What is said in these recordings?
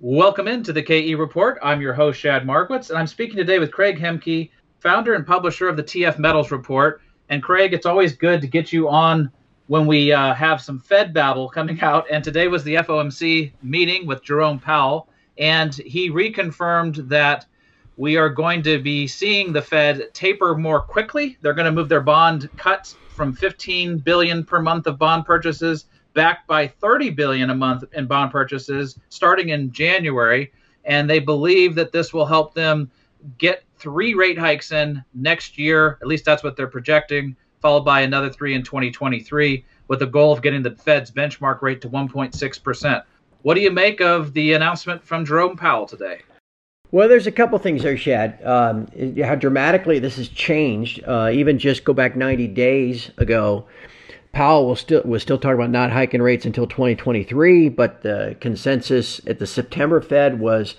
Welcome into the KE Report. I'm your host, Shad Markowitz, and I'm speaking today with Craig Hemke, founder and publisher of the TF Metals Report. And Craig, it's always good to get you on when we have some Fed babble coming out. And today was the FOMC meeting with Jerome Powell, and he reconfirmed that we are going to be seeing the Fed taper more quickly. They're going to move their bond cuts from $15 billion per month of bond purchases back by $30 billion a month in bond purchases starting in January. And they believe that this will help them get 3 rate hikes in next year. At least that's what they're projecting, followed by another 3 in 2023, with the goal of getting the Fed's benchmark rate to 1.6%. What do you make of the announcement from Jerome Powell today? Well, there's a couple things there, Shad. How dramatically this has changed. Even just go back 90 days ago, Powell was still talking about not hiking rates until 2023, but the consensus at the September Fed was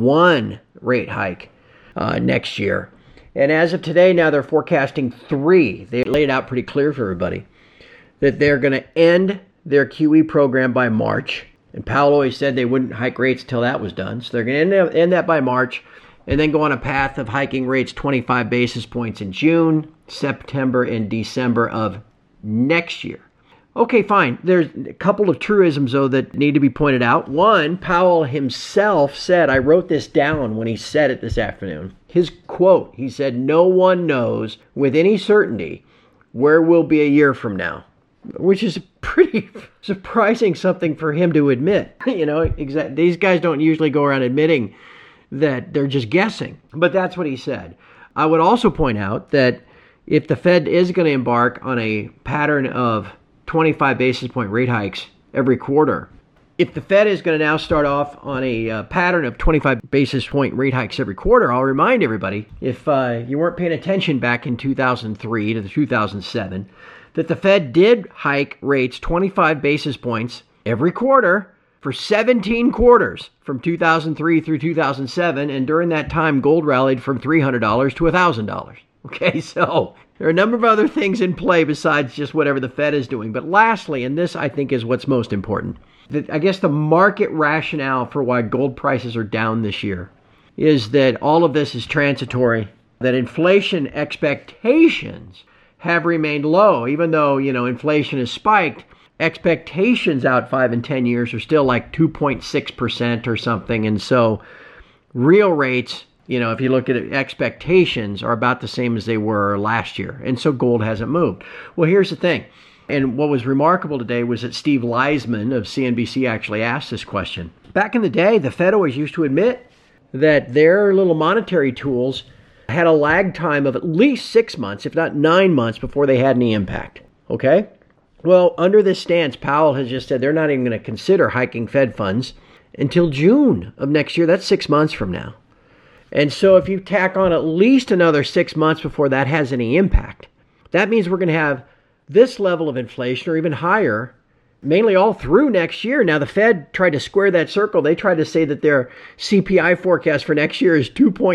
1 rate hike next year. And as of today, now they're forecasting 3. They laid it out pretty clear for everybody that they're going to end their QE program by March. And Powell always said they wouldn't hike rates until that was done. So they're going to end that by March and then go on a path of hiking rates 25 basis points in June, September, and December of next year. Okay, fine. There's a couple of truisms, though, that need to be pointed out. One, Powell himself said, I wrote this down when he said it this afternoon. His quote, he said, "No one knows with any certainty where we'll be a year from now," which is pretty surprising something for him to admit. These guys don't usually go around admitting that they're just guessing. But that's what he said. I would also point out that if the Fed is going to embark on a pattern of 25 basis point rate hikes every quarter, if the Fed is going to now start off on a pattern of 25 basis point rate hikes every quarter, I'll remind everybody, if you weren't paying attention back in 2003 to 2007, that the Fed did hike rates 25 basis points every quarter for 17 quarters from 2003 through 2007. And during that time, gold rallied from $300 to $1,000. Okay, so there are a number of other things in play besides just whatever the Fed is doing. But lastly, and this I think is what's most important, I guess the market rationale for why gold prices are down this year is that all of this is transitory, that inflation expectations have remained low. Even though, inflation has spiked, expectations out 5 and 10 years are still like 2.6% or something. And so real rates, if you look at it, expectations are about the same as they were last year. And so gold hasn't moved. Well, here's the thing. And what was remarkable today was that Steve Leisman of CNBC actually asked this question. Back in the day, the Fed always used to admit that their little monetary tools had a lag time of at least 6 months, if not 9 months, before they had any impact. Okay? Well, under this stance, Powell has just said they're not even going to consider hiking Fed funds until June of next year. That's 6 months from now. And so if you tack on at least another 6 months before that has any impact, that means we're going to have this level of inflation or even higher, mainly all through next year. Now, the Fed tried to square that circle. They tried to say that their CPI forecast for next year is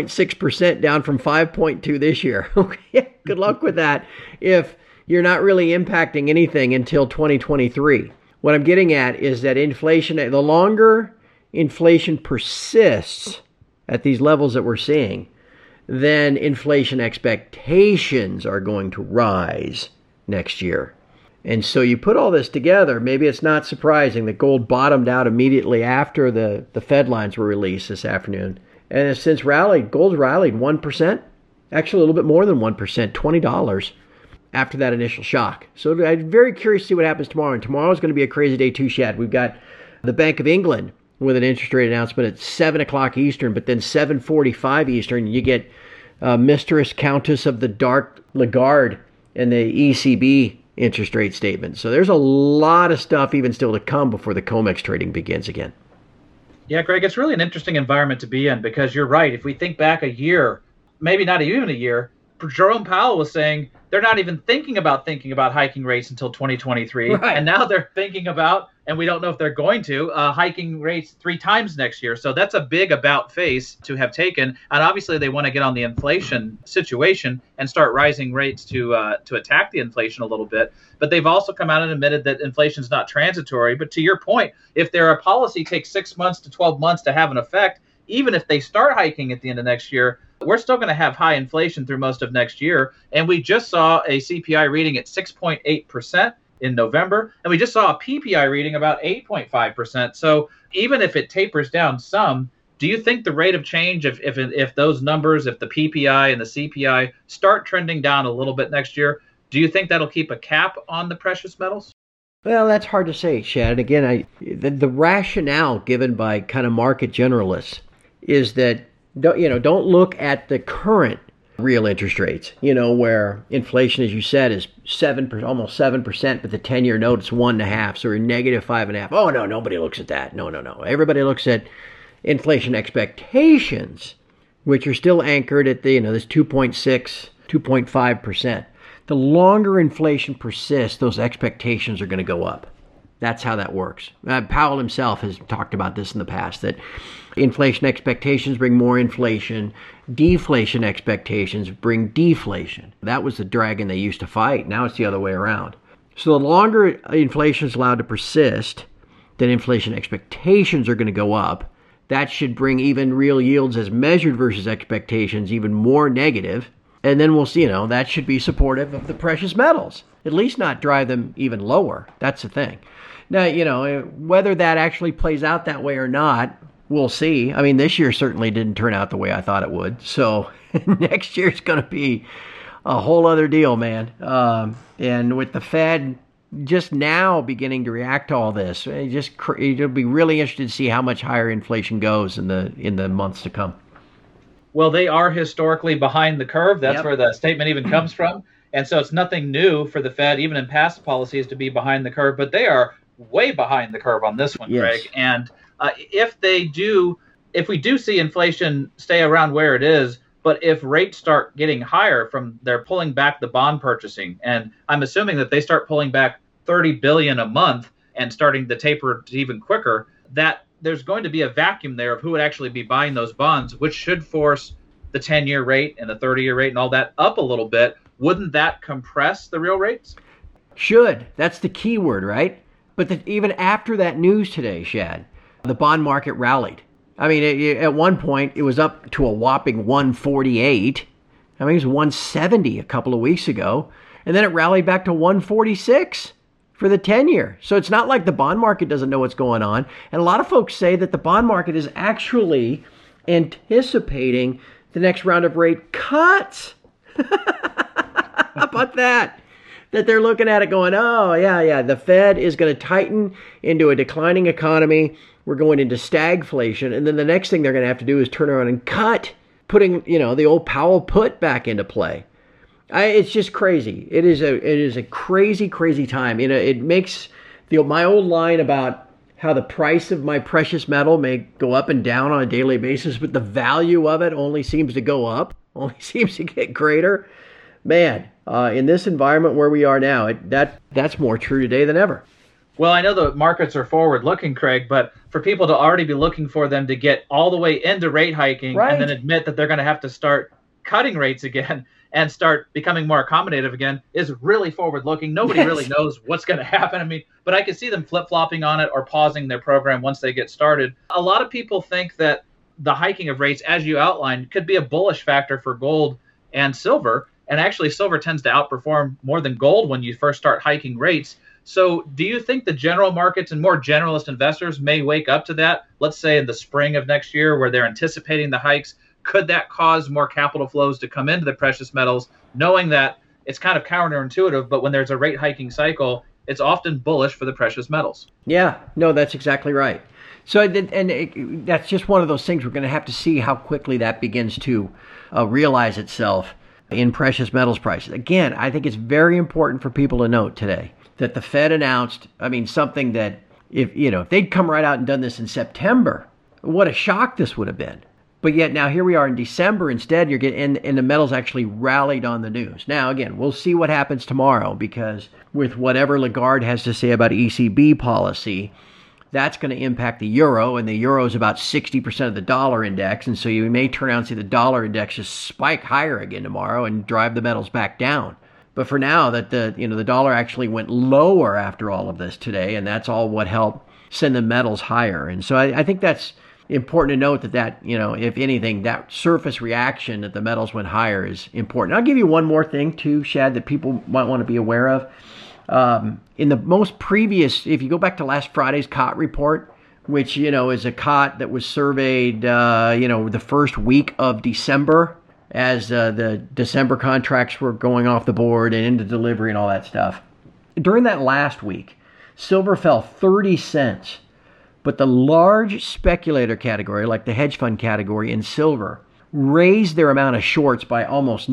2.6% down from 5.2 this year. Okay, good luck with that if you're not really impacting anything until 2023. What I'm getting at is that inflation, the longer inflation persists at these levels that we're seeing, then inflation expectations are going to rise next year. And so you put all this together, maybe it's not surprising that gold bottomed out immediately after the Fed lines were released this afternoon. And it's since rallied, gold rallied 1%, actually a little bit more than 1%, $20 after that initial shock. So I'm very curious to see what happens tomorrow. And tomorrow is going to be a crazy day too, Shad. We've got the Bank of England with an interest rate announcement at 7 o'clock Eastern, but then 7:45 Eastern, you get Mistress Countess of the Dark Lagarde and the ECB interest rate statement. So there's a lot of stuff even still to come before the COMEX trading begins again. Yeah, Greg, it's really an interesting environment to be in because you're right. If we think back a year, maybe not even a year, Jerome Powell was saying they're not even thinking about hiking rates until 2023. Right. And now they're thinking about, and we don't know if they're going to, hiking rates 3 times next year. So that's a big about face to have taken. And obviously they want to get on the inflation situation and start rising rates to attack the inflation a little bit. But they've also come out and admitted that inflation is not transitory. But to your point, if their policy takes 6 months to 12 months to have an effect, even if they start hiking at the end of next year, we're still going to have high inflation through most of next year. And we just saw a CPI reading at 6.8% in November, and we just saw a PPI reading about 8.5%. So even if it tapers down some, do you think the rate of change, if those numbers, if the PPI and the CPI start trending down a little bit next year, do you think that'll keep a cap on the precious metals? Well, that's hard to say, Shad. Again, the rationale given by kind of market generalists is that don't look at the current real interest rates, where inflation, as you said, is 7%, almost 7%, but the 10-year note is 1.5%, so we're negative 5.5%. Oh, no, nobody looks at that. No. Everybody looks at inflation expectations, which are still anchored at this 2.6, 2.5%. The longer inflation persists, those expectations are going to go up. That's how that works. Powell himself has talked about this in the past, that inflation expectations bring more inflation, deflation expectations bring deflation. That was the dragon they used to fight. Now it's the other way around. So the longer inflation is allowed to persist, then inflation expectations are going to go up. That should bring even real yields as measured versus expectations even more negative. And then we'll see, that should be supportive of the precious metals, at least not drive them even lower. That's the thing. Now, whether that actually plays out that way or not, we'll see. I mean, this year certainly didn't turn out the way I thought it would. So next year's going to be a whole other deal, man. And with the Fed just now beginning to react to all this, it'll be really interesting to see how much higher inflation goes in the months to come. Well, they are historically behind the curve. That's Yep. where the statement even comes from. And so it's nothing new for the Fed, even in past policies, to be behind the curve. But they are way behind the curve on this one, Yes. Greg. And if we do see inflation stay around where it is, but if rates start getting higher they're pulling back the bond purchasing, and I'm assuming that they start pulling back $30 billion a month and starting the taper to even quicker, that there's going to be a vacuum there of who would actually be buying those bonds, which should force the 10-year rate and the 30-year rate and all that up a little bit. Wouldn't that compress the real rates? Should. That's the key word, right? But even after that news today, Shad, the bond market rallied. I mean, at one point, it was up to a whopping 148. I mean, it was 170 a couple of weeks ago. And then it rallied back to 146 for the 10-year. So it's not like the bond market doesn't know what's going on. And a lot of folks say that the bond market is actually anticipating the next round of rate cuts. How about that? That they're looking at it going, oh, yeah, the Fed is going to tighten into a declining economy. We're going into stagflation. And then the next thing they're going to have to do is turn around and cut, putting, the old Powell put back into play. It's just crazy. It is a crazy, crazy time. It makes my old line about how the price of my precious metal may go up and down on a daily basis, but the value of it only seems to go up, only seems to get greater. Man, in this environment where we are now, that's more true today than ever. Well, I know the markets are forward-looking, Craig, but for people to already be looking for them to get all the way into rate hiking Right. and then admit that they're going to have to start cutting rates again and start becoming more accommodative again is really forward-looking. Nobody Yes. really knows what's going to happen. I mean, but I can see them flip-flopping on it or pausing their program once they get started. A lot of people think that the hiking of rates, as you outlined, could be a bullish factor for gold and silver. And actually, silver tends to outperform more than gold when you first start hiking rates. So do you think the general markets and more generalist investors may wake up to that, let's say in the spring of next year, where they're anticipating the hikes? Could that cause more capital flows to come into the precious metals, knowing that it's kind of counterintuitive, but when there's a rate hiking cycle, it's often bullish for the precious metals? Yeah, no, that's exactly right. So, that's just one of those things we're going to have to see how quickly that begins to realize itself in precious metals prices. Again, I think it's very important for people to note today that the Fed announced, something that if they'd come right out and done this in September, what a shock this would have been. But yet now here we are in December. Instead, you're getting, and the metals actually rallied on the news. Now, again, we'll see what happens tomorrow, because with whatever Lagarde has to say about ECB policy, that's going to impact the euro, and the euro is about 60% of the dollar index. And so you may turn around and see the dollar index just spike higher again tomorrow and drive the metals back down. But for now, that the dollar actually went lower after all of this today, and that's all what helped send the metals higher. And so I think that's important to note that if anything, that surface reaction that the metals went higher is important. I'll give you one more thing too, Shad, that people might want to be aware of. In the most previous, if you go back to last Friday's COT report, which, is a COT that was surveyed, the first week of December, as the December contracts were going off the board and into delivery and all that stuff. During that last week, silver fell 30 cents, but the large speculator category, like the hedge fund category in silver, raised their amount of shorts by almost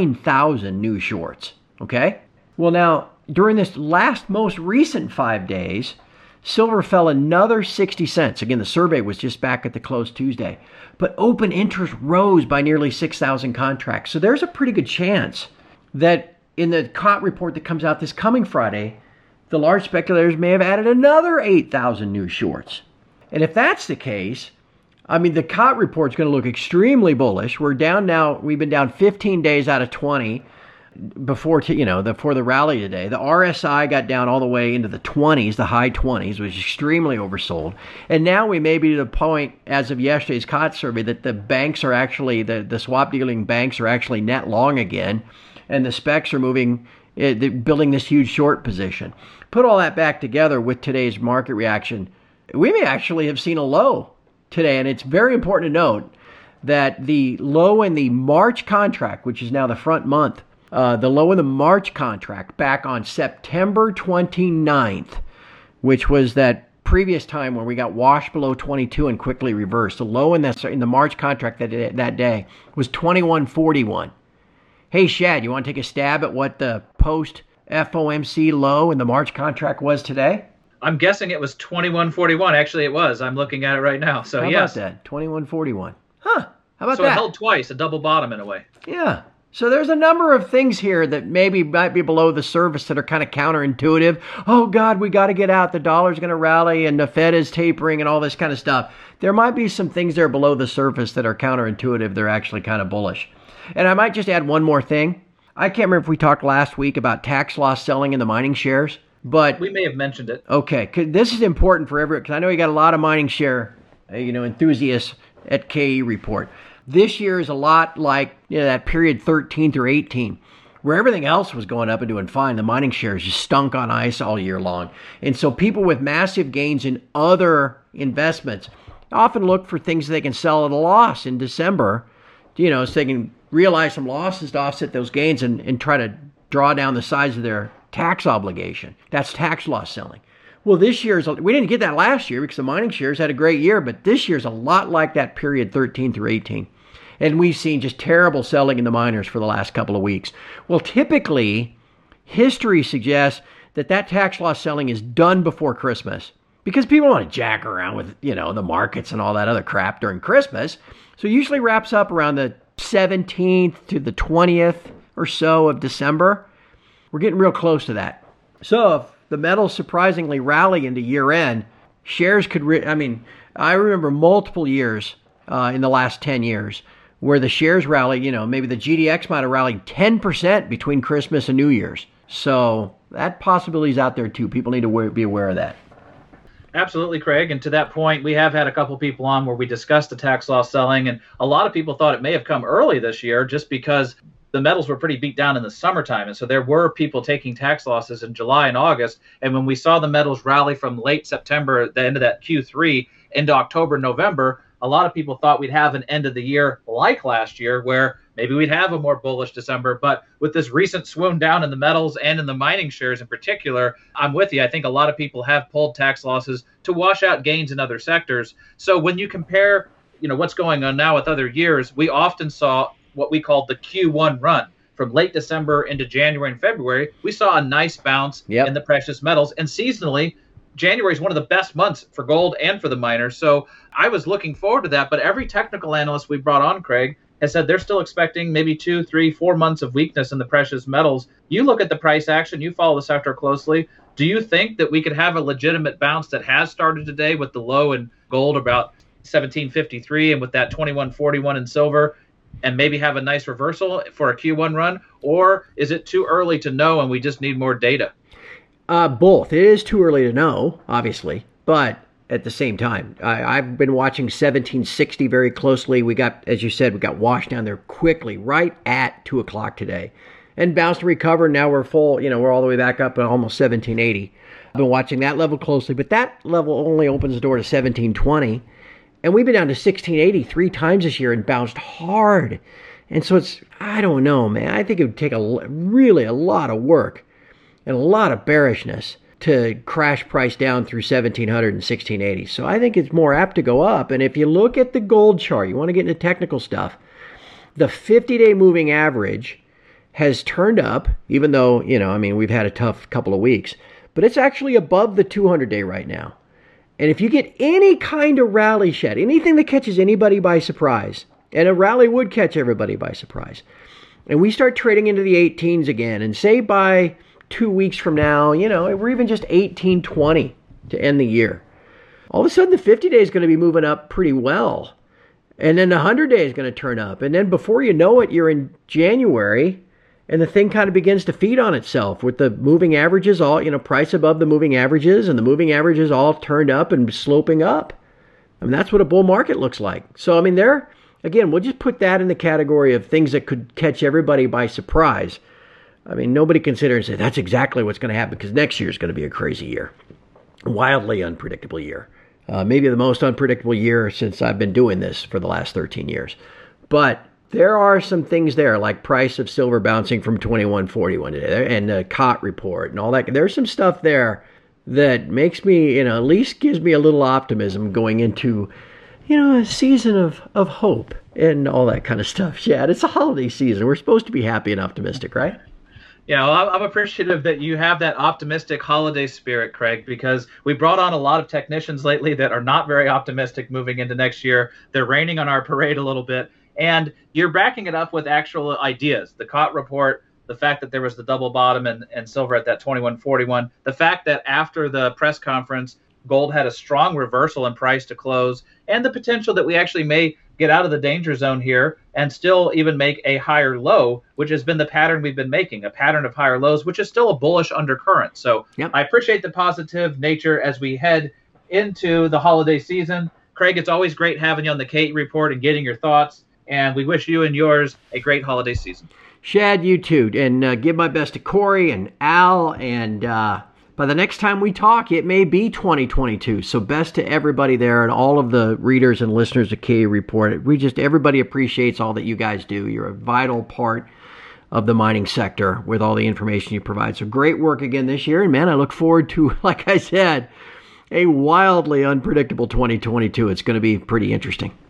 9,000 new shorts. Okay? Well, now, during this most recent 5 days, silver fell another 60 cents. Again, the survey was just back at the close Tuesday. But open interest rose by nearly 6,000 contracts. So there's a pretty good chance that in the COT report that comes out this coming Friday, the large speculators may have added another 8,000 new shorts. And if that's the case, the COT report's going to look extremely bullish. We're down now. We've been down 15 days out of 20 before the rally today. The RSI got down all the way into the 20s, the high 20s, which is extremely oversold. And now we may be to the point, as of yesterday's COT survey, that the banks are actually, the swap dealing banks are actually net long again, and the specs are moving, building this huge short position. Put all that back together with today's market reaction, we may actually have seen a low today. And it's very important to note that the low in the March contract, which is now the front month, the low in the March contract back on September 29th, which was that previous time when we got washed below 22 and quickly reversed. The low in the March contract that day was 21.41. Hey, Shad, you want to take a stab at what the post FOMC low in the March contract was today? I'm guessing it was 21.41. Actually, it was. I'm looking at it right now. So, yes. How about that? 21.41. Huh. How about that? So it held twice, a double bottom in a way. Yeah. So there's a number of things here that maybe might be below the surface that are kind of counterintuitive. Oh, God, we got to get out. The dollar's going to rally and the Fed is tapering and all this kind of stuff. There might be some things there below the surface that are counterintuitive. They're actually kind of bullish. And I might just add one more thing. I can't remember if we talked last week about tax loss selling in the mining shares, but we may have mentioned it. Okay, 'cause this is important for everyone, because I know you got a lot of mining share, enthusiasts at KE report. This year is a lot like that period 13 through 18, where everything else was going up and doing fine. The mining shares just stunk on ice all year long. And so people with massive gains in other investments often look for things they can sell at a loss in December, so they can realize some losses to offset those gains and try to draw down the size of their tax obligation. That's tax loss selling. Well, this year's, we didn't get that last year because the mining shares had a great year, but this year's a lot like that period 13 through 18. And we've seen just terrible selling in the miners for the last couple of weeks. Well, typically, history suggests that tax loss selling is done before Christmas because people want to jack around with, the markets and all that other crap during Christmas. So it usually wraps up around the 17th to the 20th or so of December. We're getting real close to that. So if the metals surprisingly rally into year end, shares could, I remember multiple years in the last 10 years where the shares rally, maybe the GDX might have rallied 10% between Christmas and New Year's. So that possibility is out there too. People need to be aware of that. Absolutely, Craig. And to that point, we have had a couple people on where we discussed the tax loss selling, and a lot of people thought it may have come early this year just because the metals were pretty beat down in the summertime. And so there were people taking tax losses in July and August. And when we saw the metals rally from late September, the end of that Q3, into October, November, a lot of people thought we'd have an end of the year like last year where maybe we'd have a more bullish December. But with this recent swoon down in the metals and in the mining shares in particular, I'm with you. I think a lot of people have pulled tax losses to wash out gains in other sectors. So when you compare, what's going on now with other years, we often saw what we called the Q1 run. From late December into January and February, we saw a nice bounce in the precious metals. And seasonally, January is one of the best months for gold and for the miners. So I was looking forward to that. But every technical analyst we brought on, Craig, has said they're still expecting maybe 2, 3, 4 months of weakness in the precious metals. You look at the price action, you follow the sector closely. Do you think that we could have a legitimate bounce that has started today with the low in gold about 1753 and with that 2141 in silver, and maybe have a nice reversal for a Q1 run? Or is it too early to know and we just need more data? Both. It is too early to know, obviously, but at the same time, I've been watching 1760 very closely. We got, as you said, we got washed down there quickly, right at 2 o'clock today, and bounced and recovered. Now we're full, we're all the way back up at almost 1780. I've been watching that level closely, but that level only opens the door to 1720. And we've been down to 1680 3 times this year and bounced hard. And so I don't know, man. I think it would take really a lot of work and a lot of bearishness to crash price down through 1700 and 1680. So I think it's more apt to go up. And if you look at the gold chart, you want to get into technical stuff, the 50-day moving average has turned up, even though, we've had a tough couple of weeks, but it's actually above the 200-day right now. And if you get any kind of rally, Shad, anything that catches anybody by surprise, and a rally would catch everybody by surprise, and we start trading into the 18s again, and say by 2 weeks from now, we're even just 1820 to end the year, all of a sudden the 50-day is going to be moving up pretty well. And then the 100-day is going to turn up. And then before you know it, you're in January, and the thing kind of begins to feed on itself with the moving averages all, price above the moving averages, and the moving averages all turned up and sloping up. That's what a bull market looks like. So, again, we'll just put that in the category of things that could catch everybody by surprise. Nobody consider and say that's exactly what's going to happen, because next year is going to be a crazy year. Wildly unpredictable year. Maybe the most unpredictable year since I've been doing this for the last 13 years. But there are some things there, like price of silver bouncing from 2141 today, and the COT report and all that. There's some stuff there that makes me, at least gives me a little optimism going into, a season of hope and all that kind of stuff. Chad, it's a holiday season. We're supposed to be happy and optimistic, right? I'm appreciative that you have that optimistic holiday spirit, Craig, because we brought on a lot of technicians lately that are not very optimistic moving into next year. They're raining on our parade a little bit. And you're backing it up with actual ideas. The COT report, the fact that there was the double bottom and silver at that 2141, the fact that after the press conference, gold had a strong reversal in price to close, and the potential that we actually may get out of the danger zone here and still even make a higher low, which has been the pattern we've been making, a pattern of higher lows, which is still a bullish undercurrent. So yep. I appreciate the positive nature as we head into the holiday season. Craig, it's always great having you on the Kate Report and getting your thoughts, and we wish you and yours a great holiday season. Shad, you too, and give my best to Corey and Al, and by the next time we talk, it may be 2022. So best to everybody there and all of the readers and listeners of KE Report. Everybody appreciates all that you guys do. You're a vital part of the mining sector with all the information you provide. So great work again this year. And man, I look forward to, like I said, a wildly unpredictable 2022. It's going to be pretty interesting.